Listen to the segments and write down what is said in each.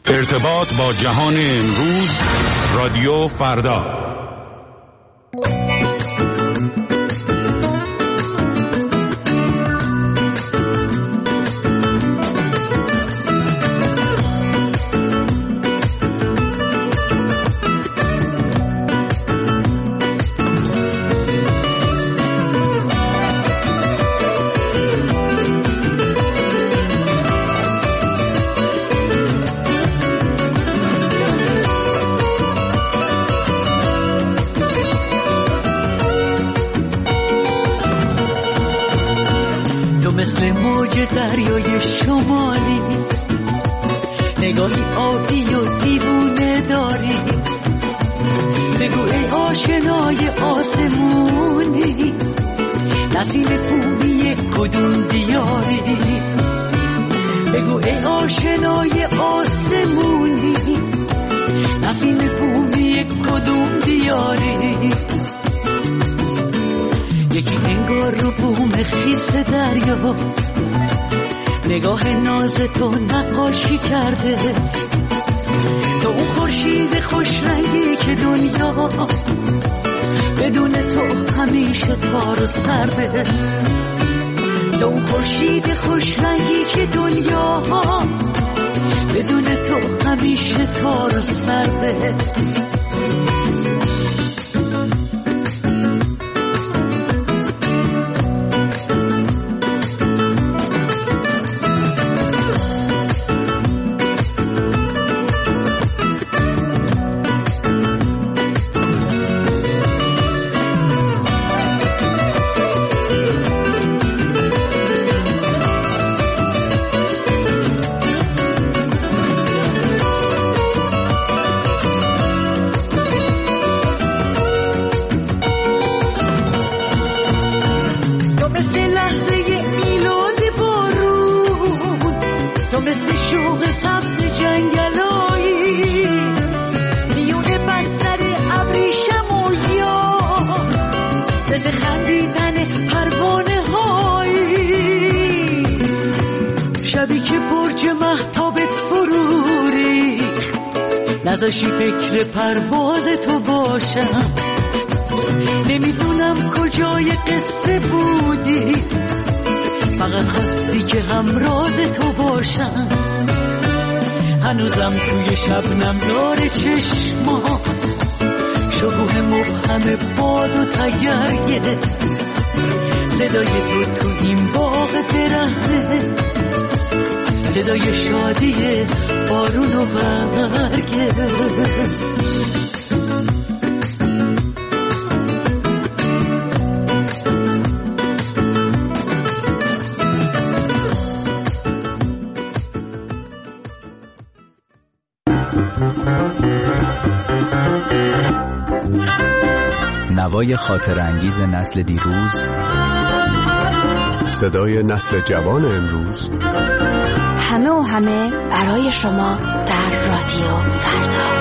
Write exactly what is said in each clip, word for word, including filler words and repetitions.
ارتباط با جهان امروز، رادیو فردا. مثل موج دریای شمالی، نگاهی آبی و دیوونه داری. بگو ای آشنای آسمونی، نسیم بومی کدوم دیاری. بگو ای آشنای آسمونی، نسیم بومی کدوم دیاری. یکی انگار رو بوم خیس دریا، نگاه ناز تو نقاشی کرده. تو اون خورشید خوش رنگی که دنیا بدون تو همیشه تار و سرده. تو اون خورشید خوش رنگی که دنیا بدون تو همیشه تار و سرده. نذاشی فکر پرواز تو باشم، نمیدونم کجای قصه بودی، فقط خواستی که همراز تو باشم. هنوزم توی شبنم داره چشما، شکوه مبهم باد و تگرگه، صدای تو تو این باغ درخته، صدای شادی بارون و برگه. نوای خاطر انگیز نسل دیروز، صدای نسل جوان امروز، همه و همه برای شما در رادیو فردا.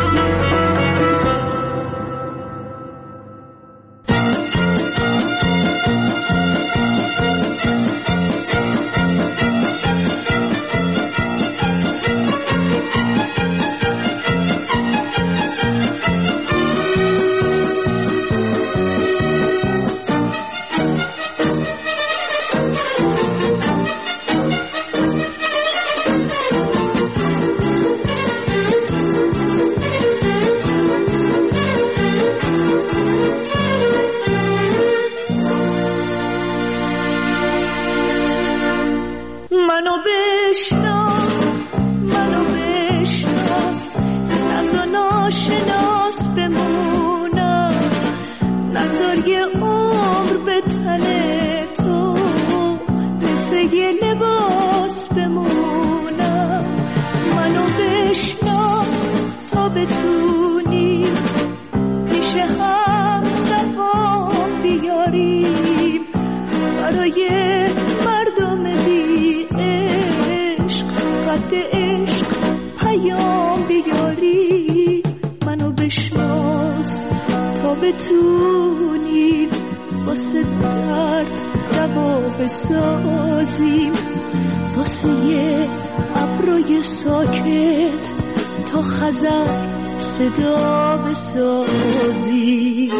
بتونیم واسه درد دوا بسازیم، واسه یه روی ساکت تا خزر صدا بسازی.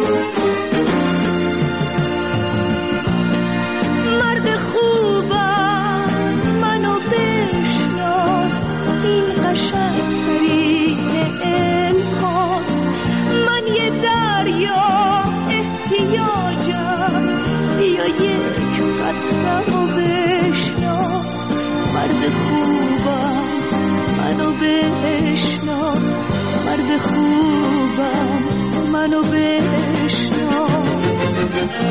مرد خوبم منو بشناس، این قشنگ‌ترین الهاست. من یه دریا احتیاجم، بیا یک قطره‌مو بشناس. مرد خوبم منو بشناس، مرد خوبم منو بشناس.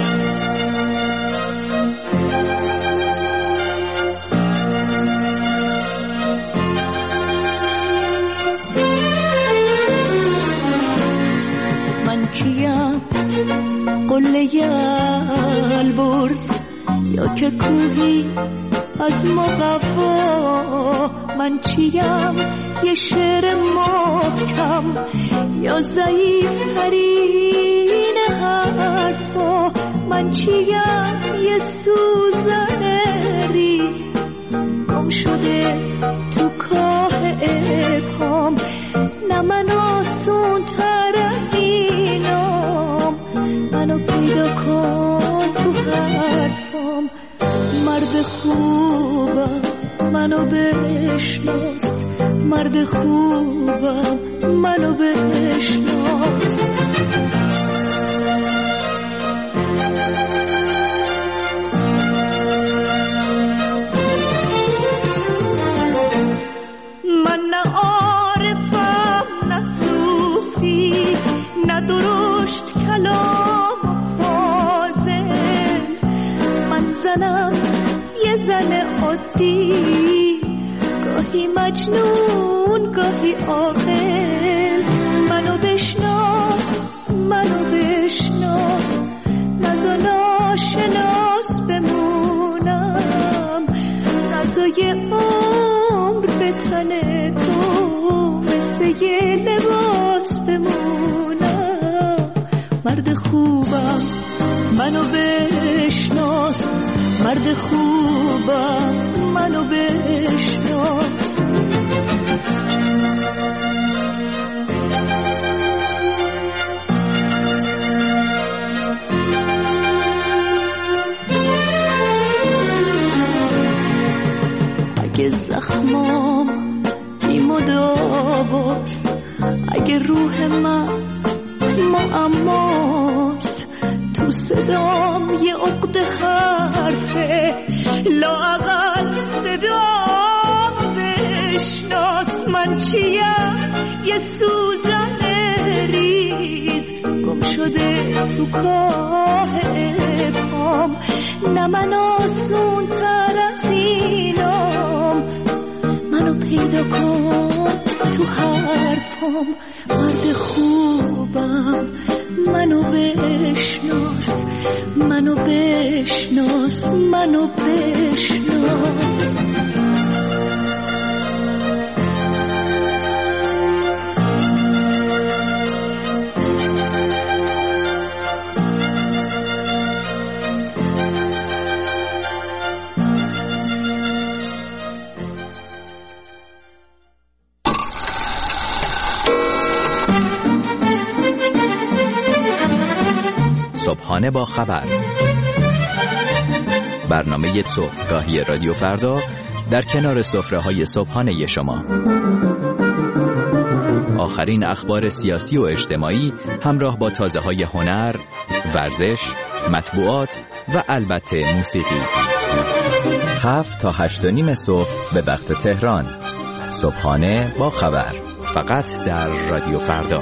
من کیم؟ قله البرز یا که کوهی از مقوا؟ من چیم؟ یه شعر محکم یا ضعیف ترین حرفا؟ من چیم؟ یه سوزن ریز گم شده تو کاه ابهام. نه من آسون تر از اینام، منو پیدا کن تو حرفام. مرد خوبم منو بشناس، مرد خوبم منو بشناس. من نه عارفم نه صوفی، نه درشت کلام فاضل. من زنم یه زن عادی، گاهی مجنون گاهی عاقل. منو بشناس منو بشناس، نزا ناشناس بمونم. نزای عمر به تن تو مثل یه لباس بمونم. مرد خوبم منو بشناس، مرد خوبم منو بشناس. اگه زخمام بی مداواست، اگه روح من معماست، تو صدام یه عقده حرفه، لااقل صدام بشناس. من چیم؟ یه سوزن ریز گم شده تو کاه ابهام. نه من آسون تر از اینام، منو پیدا کن تو حرفام. مرد خوبم منو بشناس، منو بشناس، منو بشناس. صبحانه با خبر، برنامه صبحگاهی رادیو فردا در کنار سفره‌های صبحانه شما. آخرین اخبار سیاسی و اجتماعی همراه با تازه‌های هنر، ورزش، مطبوعات و البته موسیقی. هفت تا هشت و نیم صبح به وقت تهران. صبحانه با خبر، فقط در رادیو فردا.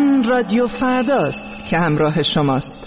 این رادیو فرداست که همراه شماست.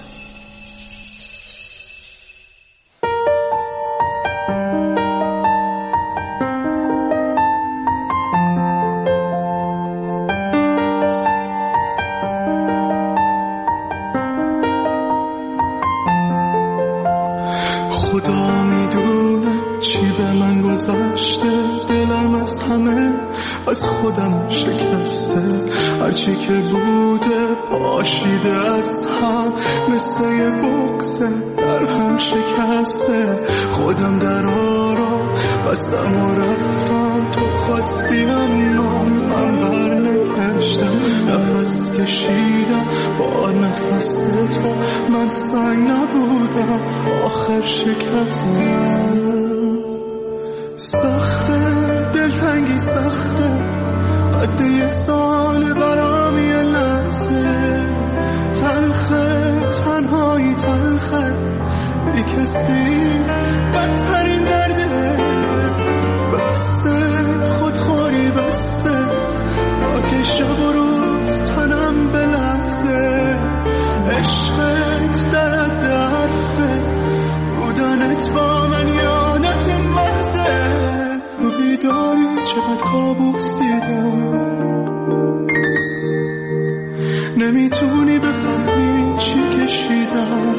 خدا میدونه چی به من گذشته، دلم از همه از خودم شکسته، هرچی که بوده پاشیده از هم، مثل یه بغضه در هم شکسته. خودم درا رو بستم و رفتم، تو خواستی اما من بر نگشتم، نفس کشیدم با نفس تو، من سنگ نبودم آخر شکستم. سخته دلتنگی سخته، قد یه سال برام یه لحظه، تلخه تنهایی تلخه، بی کسی بدترین درده، بسته خودخوری بسته، تا که شب و روز تنم بلرزه، عشقت در حد حرفه، بودنت با من یادت محضه، تو بیداری چقدر کابوس دیدم، نمیتونی بفهمی چی کشیدم.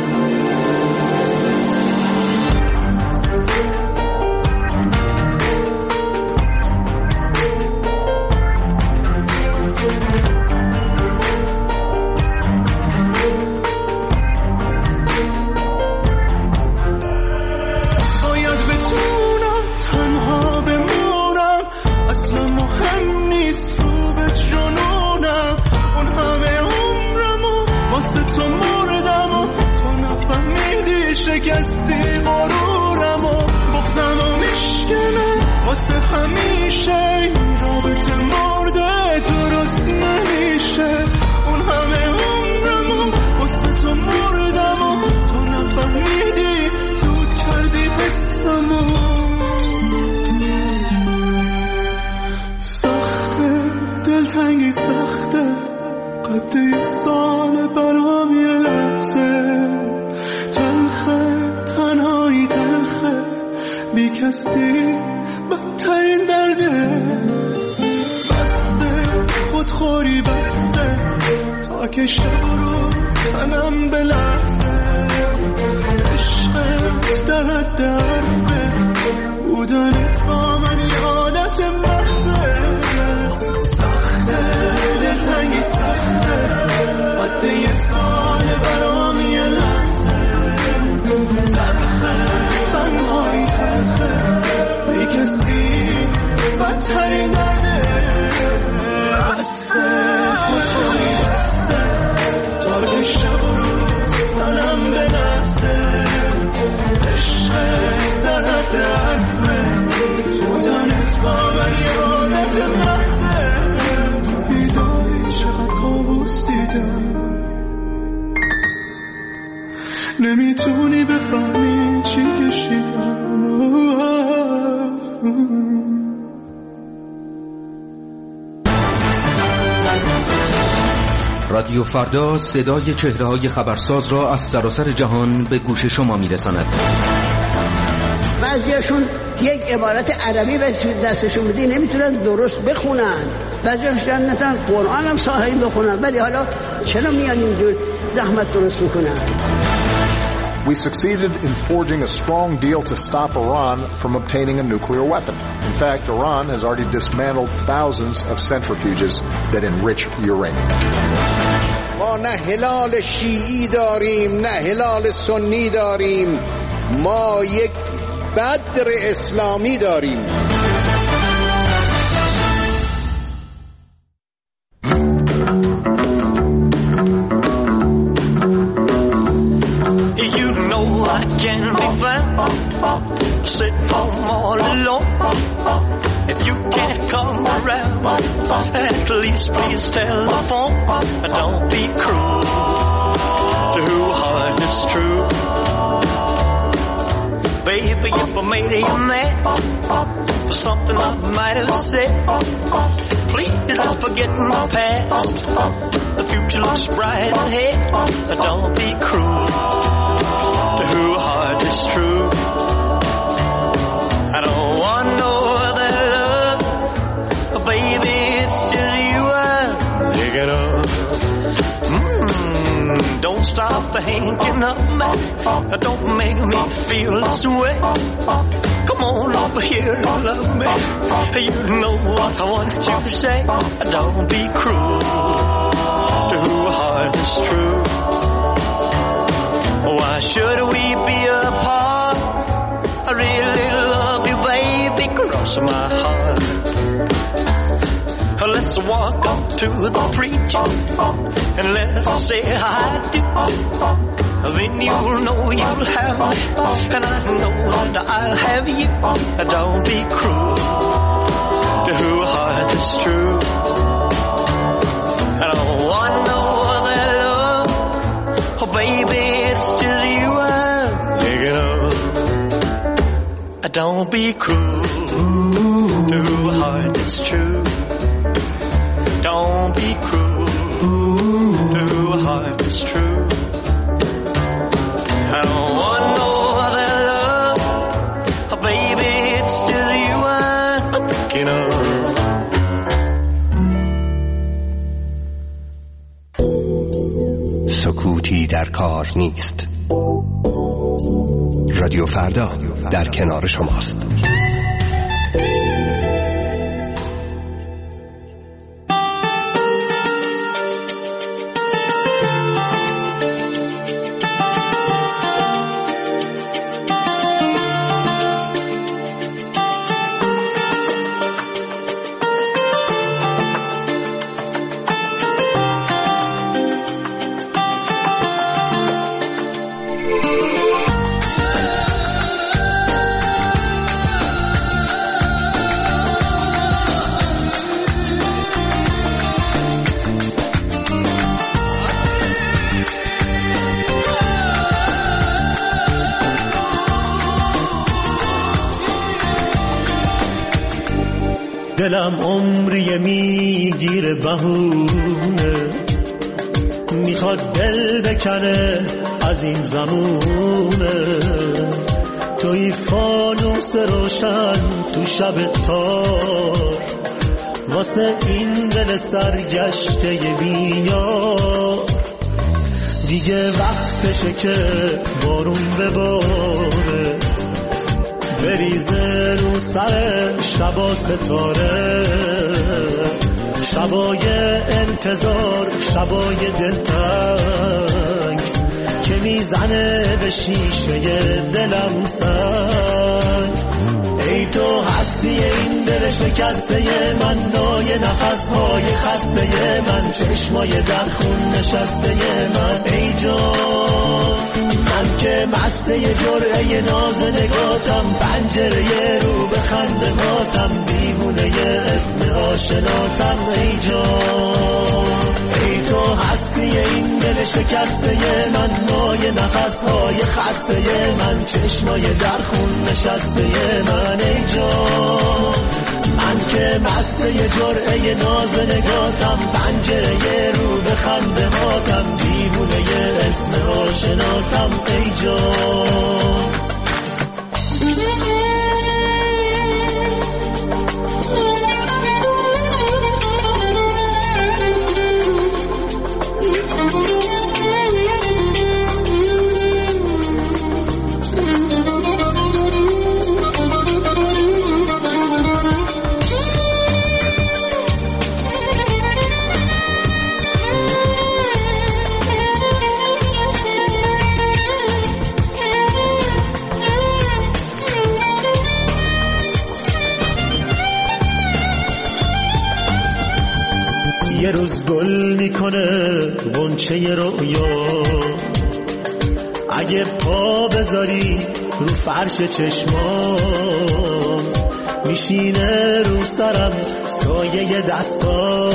شکستی غرورم و بغضم و میشکنه واسه همیشه، این رابطه مرده درست نمیشه، اون همه عمرم و واسه تو مردم و تو نفهمیدی، دود کردی حسم و سخته دلتنگی سخته، قد یه سال برام یه لحظه، تلخه تنهایی تلخه، بی کسی بدترین درده، بسته خودخوری بسته، تا که شب و روز تنم بلرزه، عشقت در حد حرفه، بودنت با من یادت محضه، سخته دلتنگی سخته، قد یه سال برام یه لحظه، تلخه تنهایی تلخه، بی کسی بدترین درده، بسته خودخوری بسته، تا که شب و روز تنم بلرزه، عشقت در حد حرفه، بودنت با من یادت محضه، تو بیداری چقدر کابوس دیدم، نمیتونی بفهمی چی کشیدم. رادیو فردا صدای چهره‌های خبرساز را از سراسر جهان به گوش شما میرساند. بعضیاشون یک عبارت عربی به دستشون بدی نمیتونن درست بخونن، بعضیاشون نتونن قرآن هم صحیح بخونن، ولی حالا چرا میان اینجور زحمت درست میکنن؟ We succeeded in forging a strong deal to stop Iran from obtaining a nuclear weapon. In fact, Iran has already dismantled thousands of centrifuges that enrich uranium. ما نه هلال شیعی داریم نه هلال سنی داریم، ما یک بدر اسلامی داریم. I can be found sitting home all alone. If you can't come around, at least please telephone. Don't be cruel to who heart is true. Baby, if I made you mad for something I might have said, please don't forget my past. The future looks bright ahead. Don't be cruel to whose heart is true. I don't want no other love, baby, it's just you I'm thinking of. Mm, don't stop thinking of me. Don't make me feel this way. Come on over here and love me. You know what I want you to say. Don't be cruel to whose heart is true. Why should we be apart? I really love you, baby, cross my heart. Let's walk up to the preacher and let's say I do. Then you'll know you'll have me, and I know that I'll have you. Don't be cruel to whose heart is true. I don't want no other love, oh baby, it's just you I'm thinking of. Don't be cruel to whose heart is true. Don't be cruel to whose heart is true. I don't want no other love, oh baby, it's just you I'm thinking of. سکوتی در کار نیست. رادیو فردا در کنار شماست. دلم عمری میگیره بهونه، میخواد دل بکنه از این زمونه. توی فانوس روشن تو شب تار، واسه این دل سرگشته بیار. دیگه وقتشه که بارون بباره، بریزه رو سر شبا ستاره. شبای انتظار، شبای دلتنگ که میزنه به شیشه دلم سنگ. ای تو هستی این دل شکسته من، نای نفسهای خسته من، چشمای در خون نشسته من. ای جان من که مسته جرعه ناز نگاتم، پنجره رو به خنده ماتم، دیوونه اسم آشناتم. ای جان ای تو هستی این دل شکسته من، نای نفسهای خسته من، چشمای در خون نشسته من. ای جان من که مسته جرعه ناز نگاتم، پنجره رو به خنده ماتم، دیوونه اسم آشناتم. ای جان یه روز گل میکنه غنچه رویا، اگه پا بذاری رو فرش چشمام، میشینه رو سرم سایه دستا،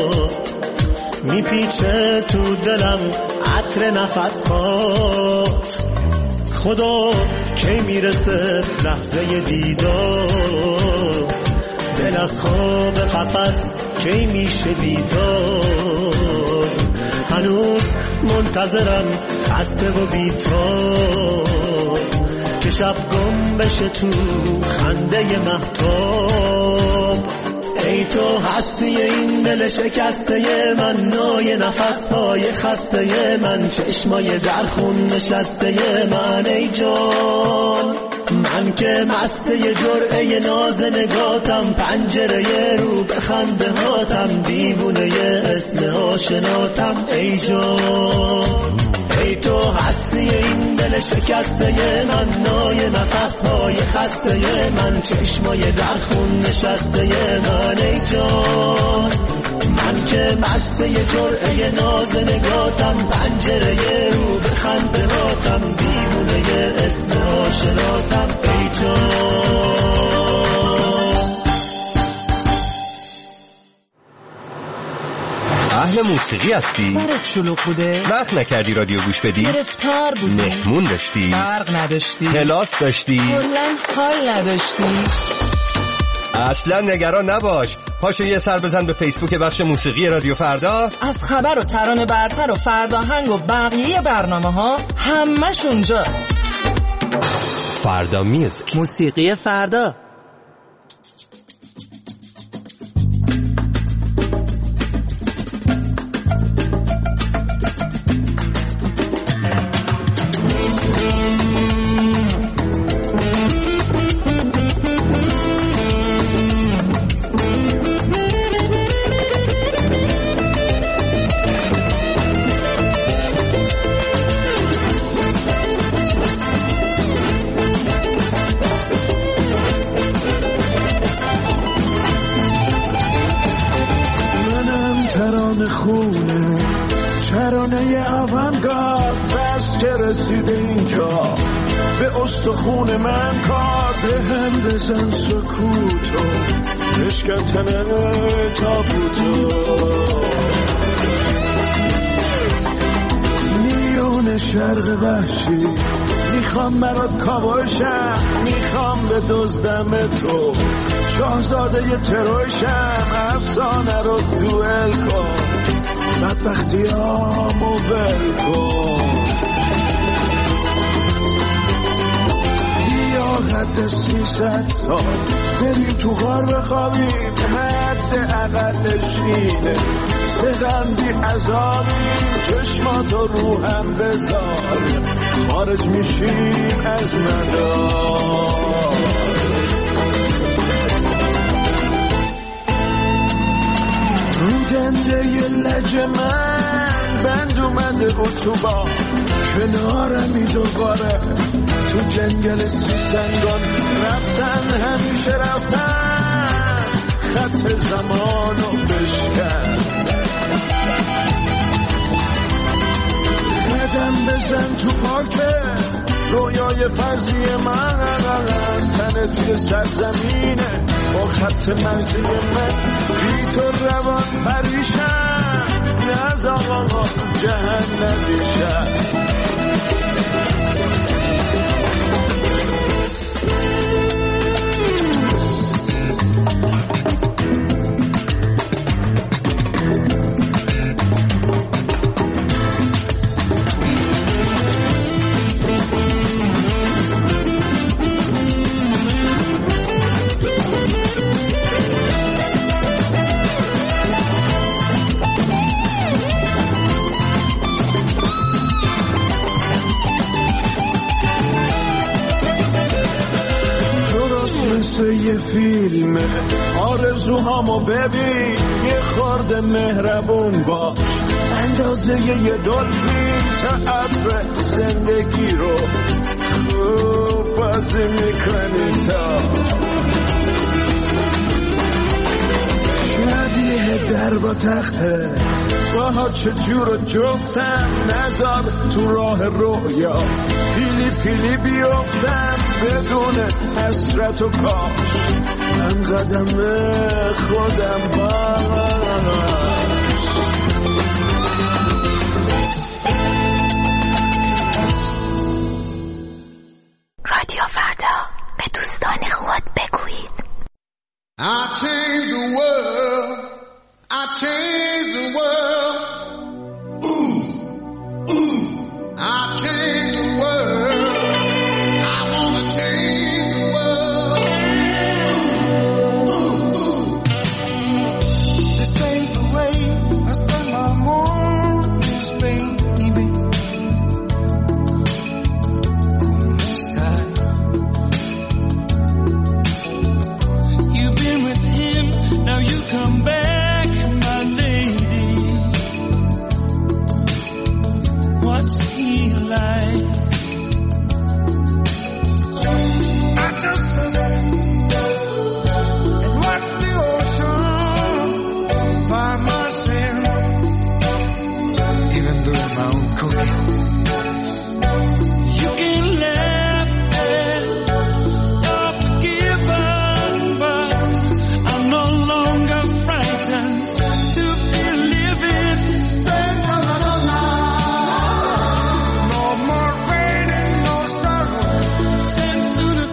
میپیچه تو دلم عطر نفسات. خدا کی میرسه لحظه دیدار، دل از خواب قفس کی میشه بیدار، هنوز منتظرم خسته و بی‌تاب که شب گم بشه تو خنده مهتاب. ای تو هستی این دل شکسته من، نای نفس‌های خسته من، چشمای در خون نشسته من. ای جان من که مسته جرعه ناز نگاتم، پنجره رو به خنده هاتم، دیوونه اسم آشناتم. ای جان ای تو هستی این دل شکسته من، نای نفس‌های خسته من، چشمای در خون نشسته من. ای جان من که مسته جرعه ناز نگاتم، پنجره رو به خنده هاتم، دیوونه اسم آشناتم. ای جان اهل موسیقی هستی؟ سرت شلوغ بوده؟ وقت نکردی رادیو گوش بدی؟ گرفتار بودی؟ مهمون داشتی؟ برق نداشتی؟ کلاس داشتی؟ کلاً حال نداشتی؟ اصلا نگران نباش، پاشو یه سر بزن به فیسبوک بخش موسیقی رادیو فردا. از خبر و ترانه برتر و فرداهنگ و بقیه برنامه ها همش اونجاست. فردا میوزیک، موسیقی فردا. خون من کار به هم بزن سکوتو، بشکن تابوتو. میون شرق وحشی میخوام برات کابوشم، میخوام به دزدم تو شاهزاده ی تروشم، افسانه رو دوئل کن، بدبختیامو ول کن. حد سیصد سال بریم تو غار بخوابیم، حد اقلشینه سغندی عذابیم، چشماتو رو هم بذار خارج میشیم از مدار. رو گنده ی لج من بند اومده اتوبان، کنارمی دوباره تو جنگل سیسنگان رفتن، همیشه رفتن، خط زمانو بشکن. قدم بزن تو پارکه رویای فرضی من، تنت یه سرزمینه با خط مرزی من، بی تو روان پریشن، از آقا جهنمیشن. یه فیلمه آرزوهامو ببین، یه خورده مهربون باش، اندازه یه دلفین تا عطر زندگی رو خوب بازی میکنی تا شبیه در با تخته. باها چجور جفتم نزار تو راه رویا، پیلی پیلی بیفتم بدون حسرت و کاش، هم قدم خودم باش. رادیو فردا، به دوستان خود بگویید. I'll change the world, I change the world. Ooh, ooh, I change the world. I wanna change the world. Ooh, ooh, ooh. This ain't the way I spend my mornings, baby. You've been with him, now you come back, my lady. What's he like? I just sit and watch the ocean by myself, even doing my own cooking. You can laugh and you're forgiven, but I'm no longer frightened to be living. No more pain and no sorrow. Sooner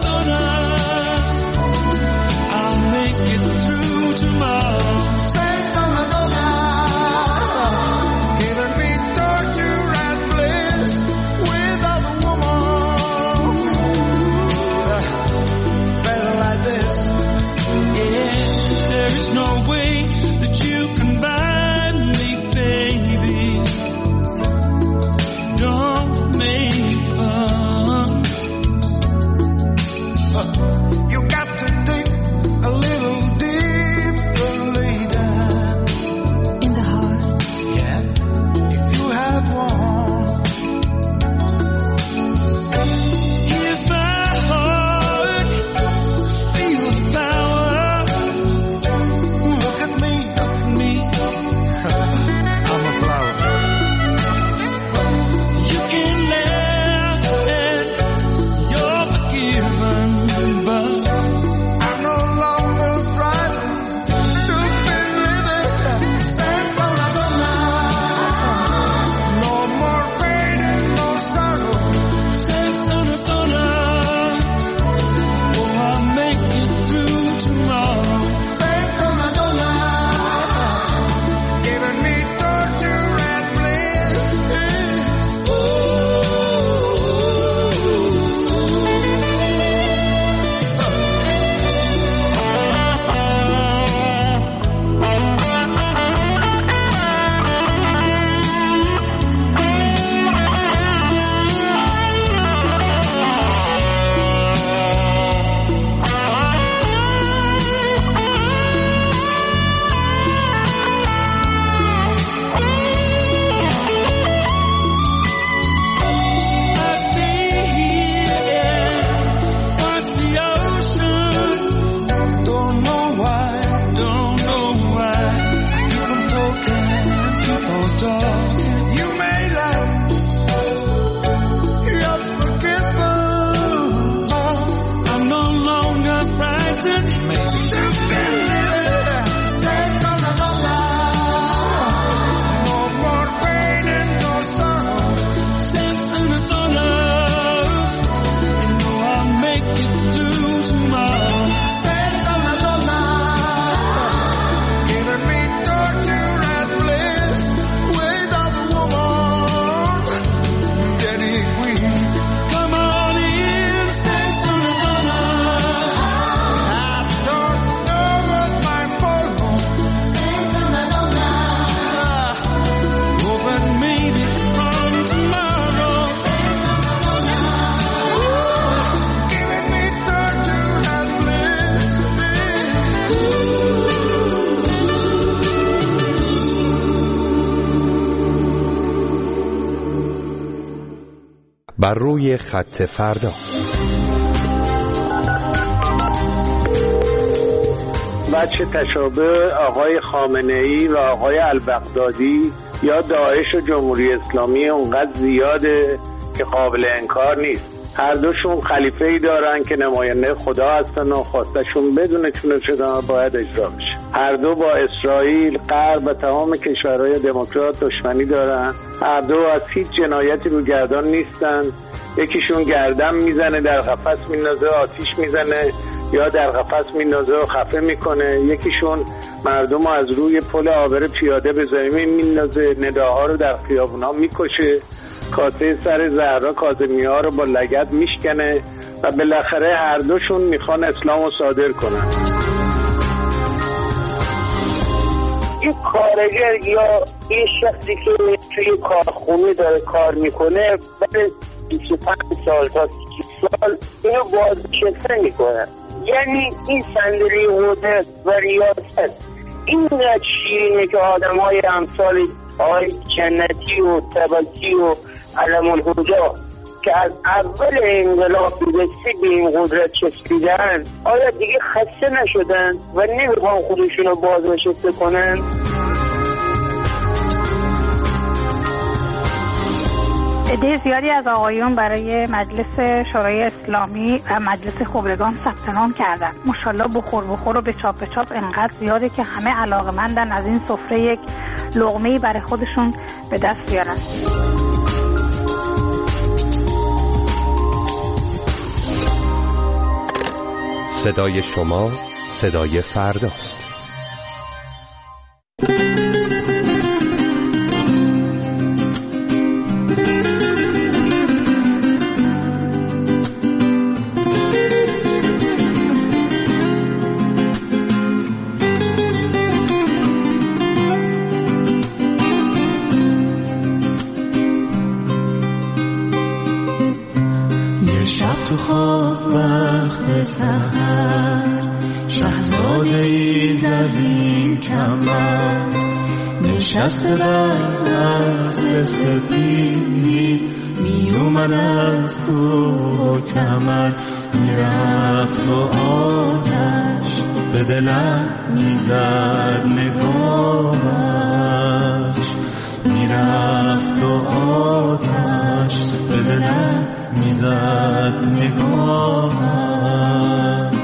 I'll make it through tomorrow. Giving me torture and bliss with other woman. Better like this. Yeah, there is no way that you can buy me, baby. Don't make fun. You got to dig a little deeper later. In the heart? Yeah, if you have one. Here's my heart. Feel the power. Look at me, look at me. I'm a flower. You can laugh and you're forgiven, but I'm no longer frightened to be living. Sense on la donna. No more pain and no sorrow. Sense on la donna. Oh, I'll make it through tomorrow. Sense on la donna. Giving me torture and bliss. Ooh. I stay here and watch the ocean. Don't know why, don't know why. Keep on talking, keep on talking. You may laugh, you're forgiven. I'm no longer frightened to be living. Sense on the donna. No more pain and no sorrow. Sense on the donna. You know I'll make it through tomorrow. Sense on the donna. Giving me torture and bliss with other woman. Daddy, we come on in. Sense on the donna. I don't know what my polvo. Sense on the donna. Oh, but maybe from tomorrow. Giving me torture and bliss. بر روی خط فردا. بچه تشابه آقای خامنه‌ای و آقای البغدادی یا داعش و جمهوری اسلامی اونقدر زیاده که قابل انکار نیست. هر دوشون خلیفه‌ای دارن که نماینده خدا هستن و خواستشون بدون چونه شدن باید اجرا بشه. هر دو با اسرائیل، غرب و تمام کشورهای دموکرات دشمنی دارن. هر دو از هیچ جنایتی رو گردان نیستن. یکیشون گردن میزنه، در قفس میندازه، آتیش میزنه، یا در قفس میندازه و خفه میکنه، یکیشون مردم رو از روی پل عابر پیاده به زمین میندازه، نداها رو در خیابونا میکشه، کاسه سر زهرا کاظمی‌ها رو با لگد میشکنه و بالاخره هر دوشون میخوان اسلام رو صادر کنن. این کارگر یا این شخصی که توی کارخونه داره کار میکنه بعد بیست و پنج سال تا سی سال اینو بازنشسته میکنن. یعنی این صندلی قدرت و ریاست اینقدر شیرینه که آدم های امثال آقای جنتی و طبقی و علم الهجا که از اول انقلاب بسته به این قدرت چسبیدن آیا دیگه خسته نشدن و نمیخوان خودشون رو بازنشسته کنن؟ عده زیادی از آقایون برای مجلس شورای اسلامی و مجلس خبرگان ثبت نام کردن. ماشاءالله بخور بخور و به چاپ به چاپ انقدر زیاده که همه علاقه‌مندن از این سفره یک لقمه‌ای برای خودشون به دست بیارن. صدای شما صدای فرداست. تو خواب وقت سحر شهزاده ای زرین کمر نشسته بر اسب سپید می اومد از کوه و کمر میرفت و آتش به دلم میزد نگاهش میرفت و آتش به دلم میزد نگاهش.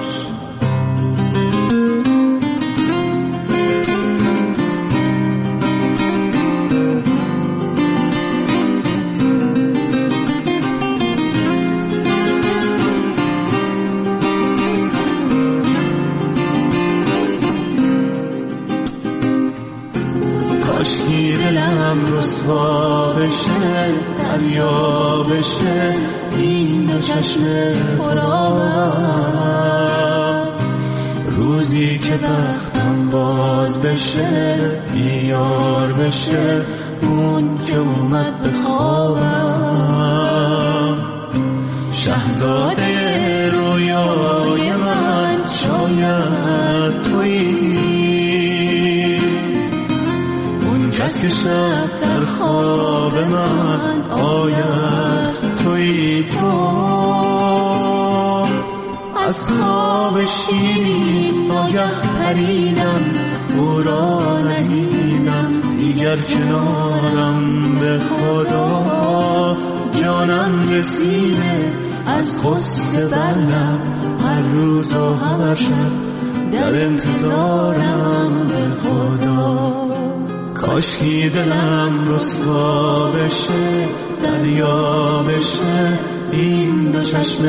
کاشکی دلم رسوا بشه دریا بشه این دو چشم پرآب روزی که بختم باز بشه بیار بشه اون که اومد به خوابم شهزاده رویای من شاید تویی اون کس که شب در خواب من آید توی تو از خواب شیرین آگه پریدم او را ندیدم دیگر کنارم به خدا جانم رسیده از قصه بردم هر روز و هر شب در انتظارم به خدا کاشکی دلم رسوا بشه دریا بشه این دو چشم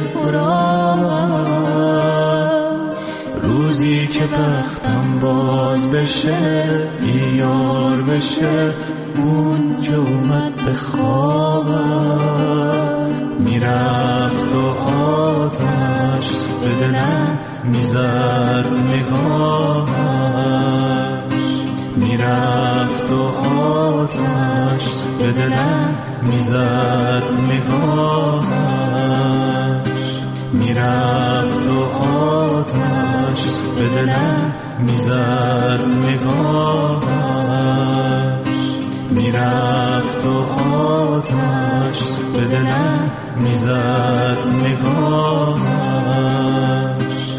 پرآب روزی که بختم باز بشه بیار بشه اون که اومد به خوابم میرفت و آتش به دلم میزد نگاهش میرفت و آتش به دلم میزد نگاهش میرفت و آتش به دلم میزد نگاهش میرفت و آتش به دلم میزد نگاهش.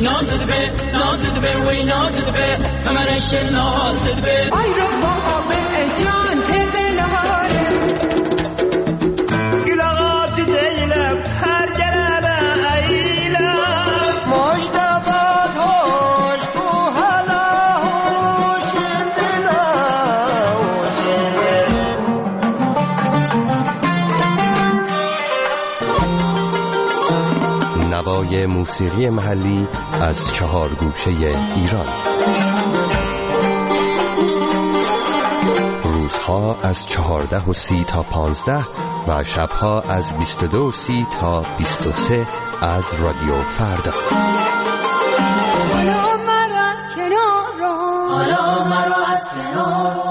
نازد به نازد به وی نازد به همرش نازد به آی رو با به جان تبلاره گلغات دیلم هر جنبه ایلم مجتبات هاش کو حالا هوش نوای موسیقی محلی از چهار گوشه ایران. روزها از چهارده و سی تا پانزده و شبها از بیست و دو و سی تا بیست و سه از رادیو فردا. حالا مرا از کنار حالا مرا از کنار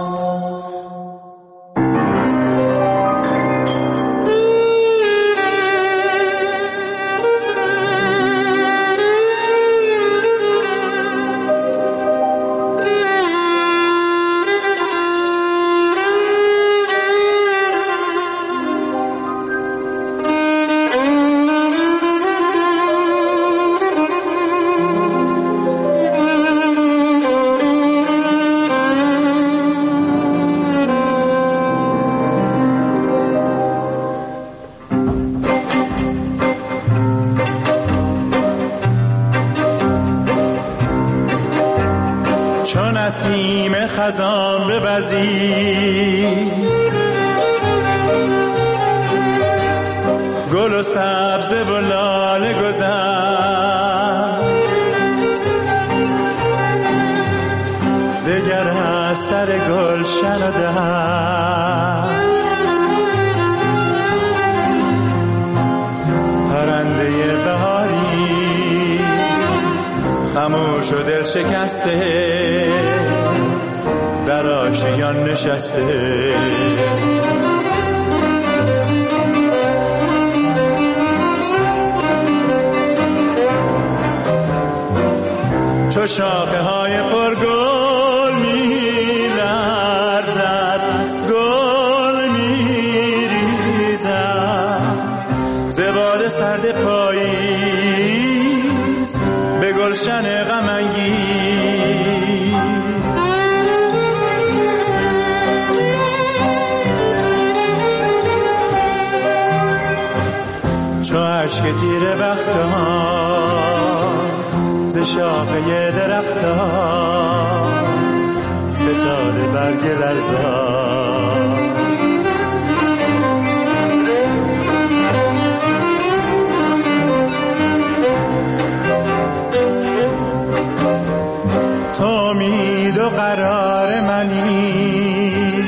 نسیم خزان بوزی گل و سبز و لاله گذر دگر از سر گلشن و در پرنده بهاری خموش و دل شکسته در آشیان نشسته چو شاخه های پرگل می لرزد گل می ریزد ز باد سرد پاییز به گلشن غم انگیز چو اشک تیره بختان ز شاخه درختان فتاده برگ لرزان تو امید و قرار منی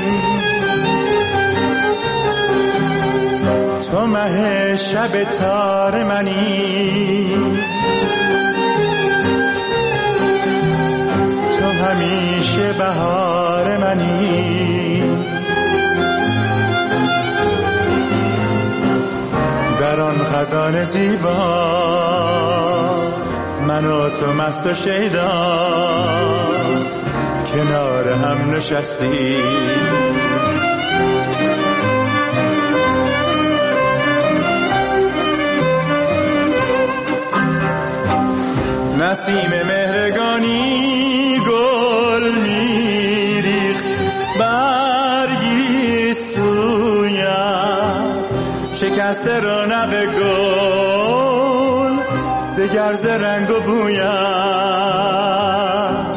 تو مه شب تار منی تو همیشه بهار منی در آن خزان زیبا من و تو مست و شیدا کنار هم نشستی نسیم مهرگانی گل میریخت برگی سویم شکست رونق گل دگر ز رنگ و بویم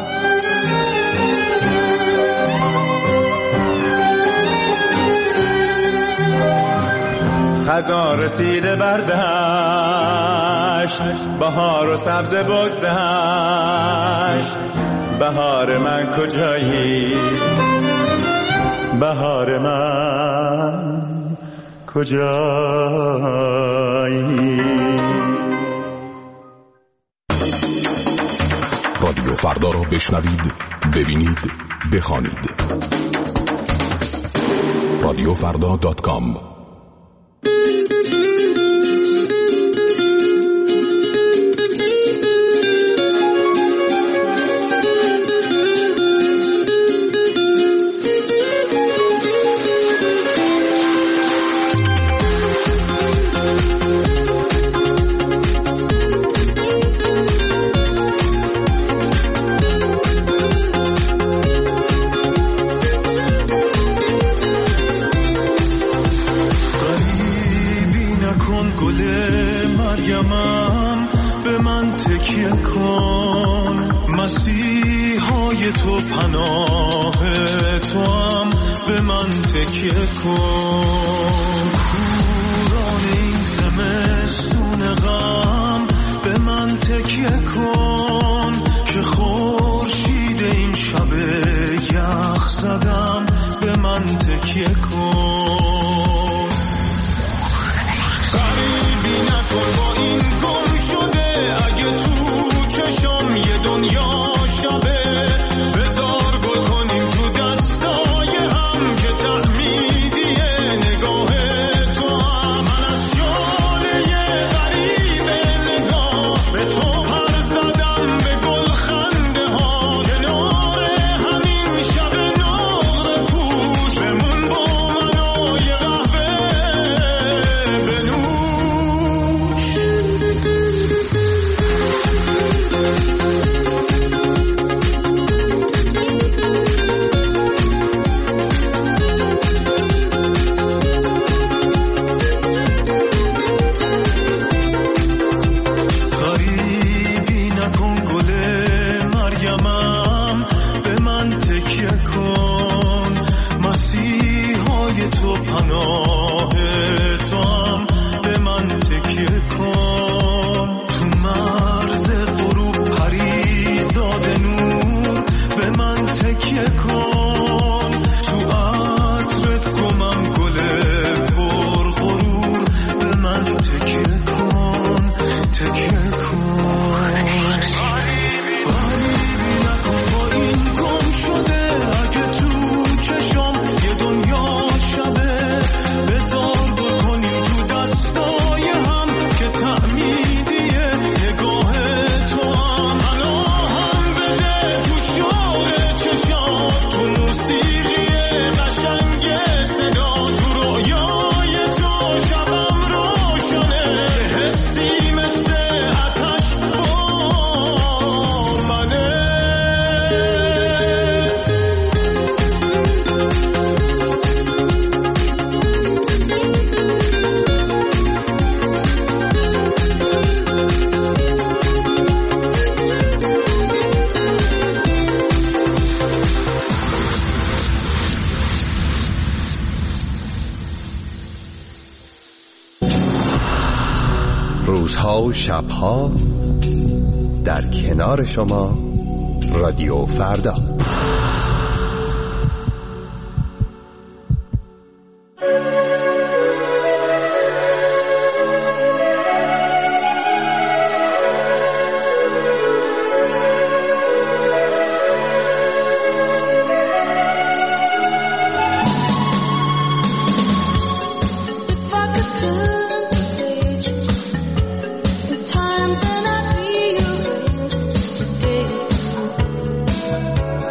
خزان رسیده بردشت بهار و سبز بگذشت بهار من کجایی بهار من کجایی رادیو فردا را بشنوید ببینید بخوانید رادیو فردا دات کام تکیه کن، مسیحای تو پناه تو هم به من تکیه کن. کوران این زمستون غم به من تکیه کن، که خورشید این شب یخ زدم به من تکیه کن. غریبی نکن با این گم شده، اگه تو چشم یه دنیا شبه، بذار گل کنیم تو دستای هم که تعمیدیه نگاه تو هم. من از شاله غریب نگاه به تو پر زدم به گل خنده ها، کنار همین شب نور پوش بمون با من و یه قهوه بنوش. غریبی نکن گل مریمم به من تکیه کن، مسیحای تو پناه تو هم به من تکیه کن. تو مرز غروب پریزاد نور به من تکیه کن، تو عطرت گمم گل پر غرور به من تکیه کن، تکیه کن. غریبی نکن با این گم شده، اگه تو چشم یه دنیا شبه، بذار گل کنیم تو دستای هم که تعمیدیه نگاه تو هم. الان هم بده تو شور چشات، تو موسیقی قشنگ صدا، تو رویای تو شبم روشنه، حسی مثل آتش با منه. روزها و شبها در کنار شما رادیو فردا. Time then I'd rearrange just to get to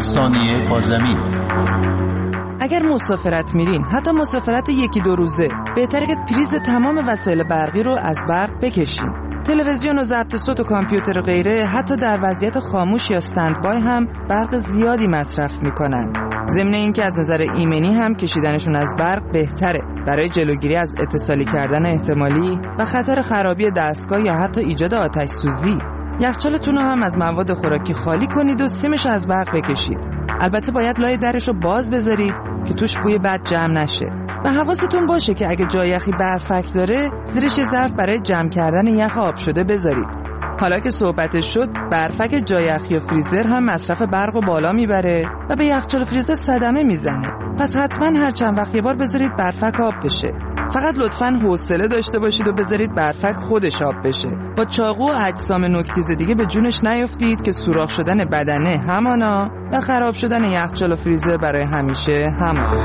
ثانیه با زمین. اگر مسافرت میرین، حتی مسافرت یکی دو روزه، بهتره که پریز تمام وسایل برقی رو از برق بکشین. تلویزیون و ضبط صوت و کامپیوتر و غیره حتی در وضعیت خاموش یا استندبای هم برق زیادی مصرف میکنن. ضمن این که از نظر ایمنی هم کشیدنشون از برق بهتره برای جلوگیری از اتصالی کردن احتمالی و خطر خرابی دستگاه یا حتی ایجاد آتش سوزی. یخچالتون رو هم از مواد خوراکی خالی کنید و سیمش از برق بکشید. البته باید لای درش رو باز بذارید که توش بوی بد جمع نشه. و حواستون باشه که اگه جای یخی برفک داره، زیرش یه ظرف برای جمع کردن یخ آب شده بذارید. حالا که صحبتش شد، برفک جای یخی و فریزر هم مصرف برق رو بالا میبره و به یخچال و فریزر صدمه میزنه. پس حتما هر چند وقت یه بار بذارید برفک آب بشه. فقط لطفاً حوصله داشته باشید و بذارید برفک خودش آب بشه. با چاقو و اجسام نوک‌تیز دیگه به جونش نیفتید که سوراخ شدن بدنه همانا و خراب شدن یخچال و فریزر برای همیشه همان.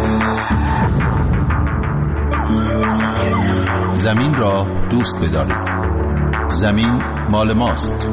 زمین را دوست بدارید. زمین مال ماست.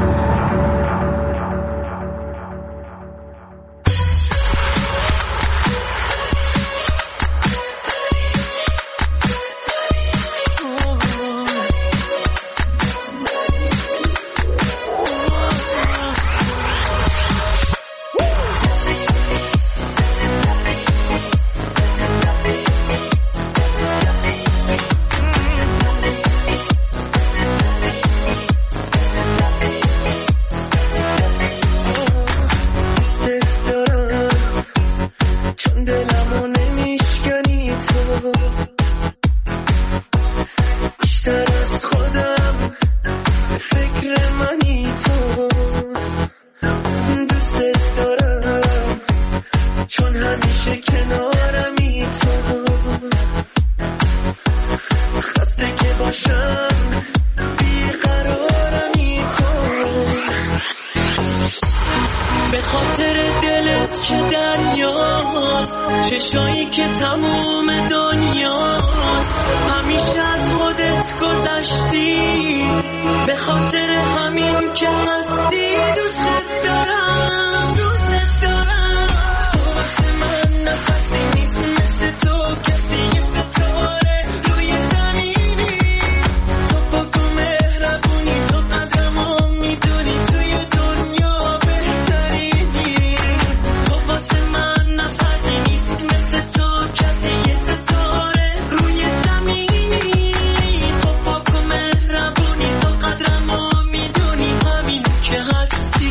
به خاطر دلت که دریاست، چشایی که تموم دنیاست، همیشه از خودت گذشتی، به خاطر همین که هستی دوست دارم، دوست دارم. تو واسه من نفسی نیست مثل تو کسی، یه ستاره روی زمینی، تو با تو مهربونی، تو قدرمو میدونی، توی دنیا بهترینی. تو واسه من نفسی نیست مثل تو کسی، یه ستاره روی زمینی، تو با تو مهربونی، تو قدرمو میدونی، همین که هستی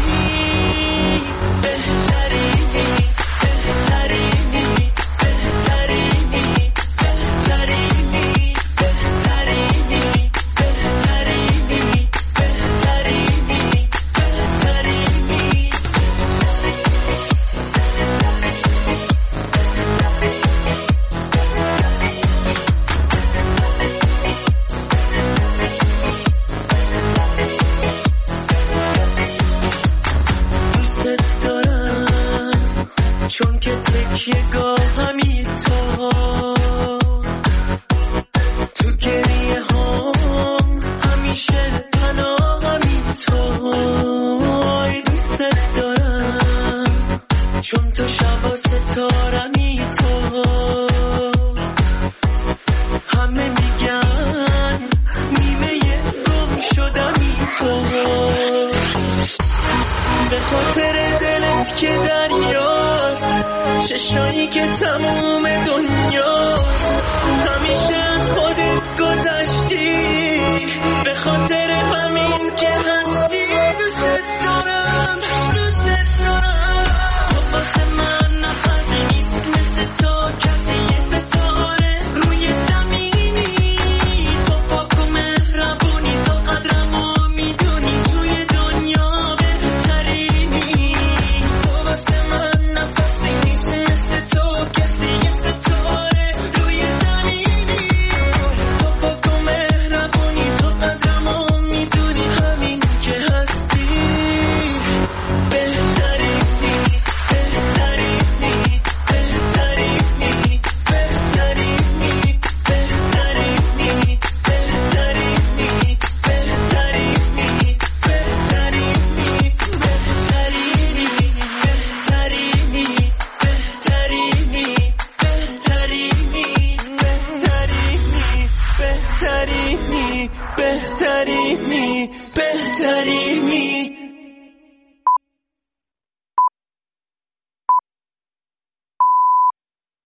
بهترینی، بهترینی، بهترینی، بهترینی، بهترینی، بهترینی، بهترینی، دوست دارم چون که تکیه گاهمی تو، تو گریه هم همیشه پناهمی تو. ای دوست دارم چون تو شب و ستارمی تو، همه میگن نیمه گم شدمی تو. به خاطر دلت که دریاست، چشایی که تموم دنیا